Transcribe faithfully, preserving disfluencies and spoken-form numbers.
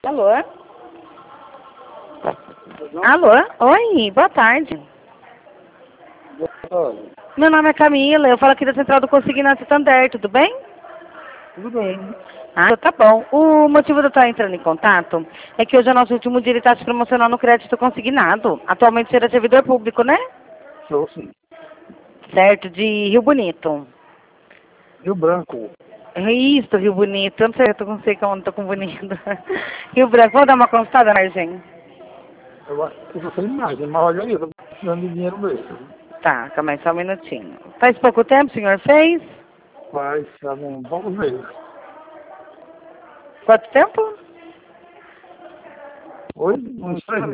Alô? Alô? Oi, boa tarde. Boa tarde. Meu nome é Camila, eu falo aqui da Central do Consignado Santander, tudo bem? Tudo bem. Ah, tá bom. O motivo de eu estar entrando em contato é que hoje é nosso último dia de taxa promocional no crédito consignado. Atualmente você é servidor público, né? Sou sim. Certo, de Rio Bonito. Rio Branco. Isso, Rio Bonito. Eu não sei, eu não sei como tô com bonito. Rio Branco, vou dar uma consultada, Margem? Eu acho que você imagem, mas olha aí, eu tô precisando de dinheiro mesmo. Tá, calma aí, só um minutinho. Faz pouco tempo o senhor fez? Mas, um poucos meses. Quanto tempo? Oi? Uns três